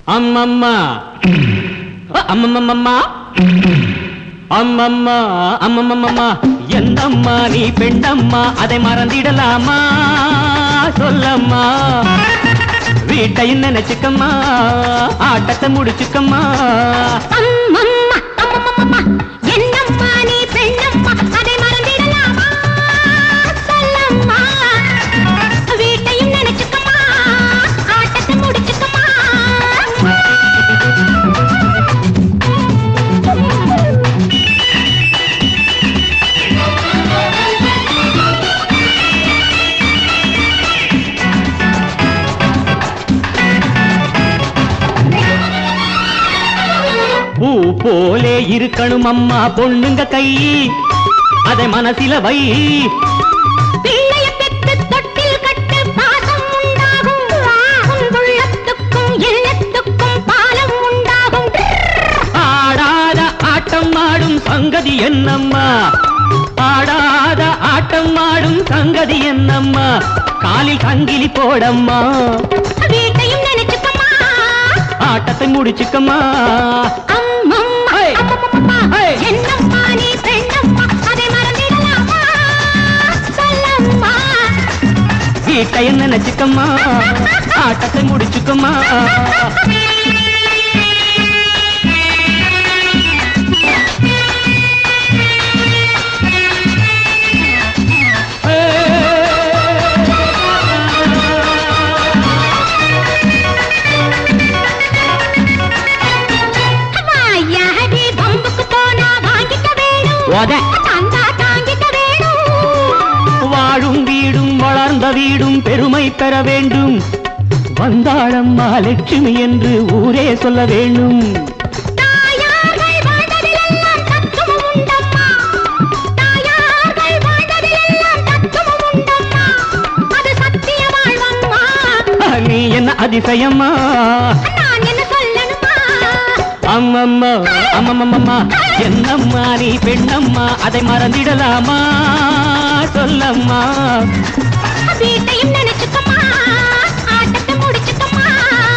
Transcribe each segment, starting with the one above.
அம்மம்மா அம்மம்மம்மா அம்மம்மா அம்மம்மம்மா என்னம்மா நீ பெண்ணம்மா அதை மறந்திடலாமா சொல்லம்மா வீட்டை நினைச்சுக்கம்மா ஆட்டத்தை முடிச்சுக்கம்மா அம்மம்மா அம்மம்மம்மா என்னம்மா நீ பெண்ணம்மா அதை மறந்திடலாமா சொல்லம்மா வீட்டையும் நினைச்சுக்கம்மா ஆட்டத்தை முடிச்சுக்கம்மா பூ போலே இருக்கணும் அம்மா பொண்ணுங்க கை அதை மனசில வை பிள்ளைய பெற்று தொட்டில் கட்டு பாசம் உண்டாகும் உள்ளத்துக்கும் இல்லத்துக்கும் பாலம் உண்டாகும் ஆடாத ஆட்டம் ஆடும் சங்கதி என்னம்மா ஆடாத ஆட்டம் ஆடும் சங்கதி என்னம்மா காலில் சங்கிலி போடம்மா வீட்டையும் நினைச்சுக்கம்மா ஆட்டத்தை முடிச்சுக்கம்மா அம்மம்மா அம்மம்மம்மா என்னம்மா நீ பெண்ணம்மா அதை மறந்திடலாமா சொல்லம்மா வீட்டை நினைச்சுக்கம்மா ஆட்டத்தை முடிச்சுக்கம்மா வாழும் வீடும் வளர்ந்த வீடும் பெருமை பெற வேண்டும் வந்தாளம்மா லட்சுமி என்று ஊரே சொல்ல வேண்டும் நீ என்ன அதிசயம்மா அம்மம்மா அம்மம்மம்மா என்னம்மா நீ பெண்ணம்மா அதை மறந்திடலாமா சொல்லம்மா வீட்டையும் நினைச்சுக்கம்மா ஆட்டத்தை முடிச்சுக்கம்மா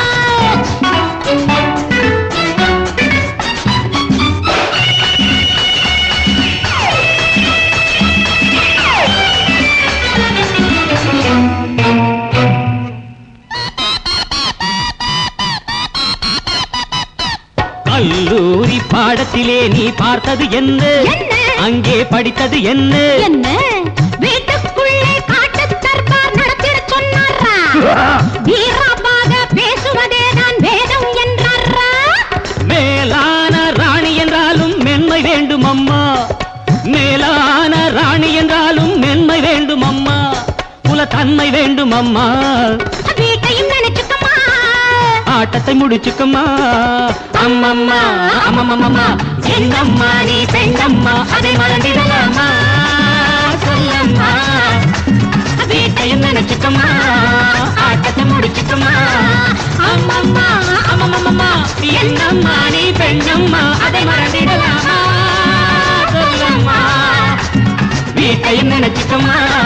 கல்லூரி பாடத்திலே நீ பார்த்தது என்ன அங்கே படித்தது என்ன என்ன வீட்டுக்குள்ளே காட்டு தர்பார் நடத்திட சொன்னாரா வீரமாக பேசுவதே தான் வேதம் என்றாரா மேலான ராணி என்றாலும் மென்மை வேண்டும் அம்மா மேலான ராணி என்றாலும் மென்மை வேண்டும் அம்மா குலத்தன்மை வேண்டும் அம்மா வீட்டையும் நினைச்சுக்கம்மா ஆட்டத்தை முடிச்சுக்கம்மா அம்மம்மா அம்மம்மம்மா என்னம்மா நீ பெண்ணம்மா அதை மறந்திடலாமா சொல்லம்மா வீட்டையை நினைச்சுக்கம்மா ஆட்டத்தை முடிச்சுக்கம்மா அம்மம்மா அம்மம்மம்மா என்னம்மா நீ பெண்ணம்மா அதை மறந்திடலாமா சொல்லம்மா வீட்டையை நினைச்சுக்கம்மா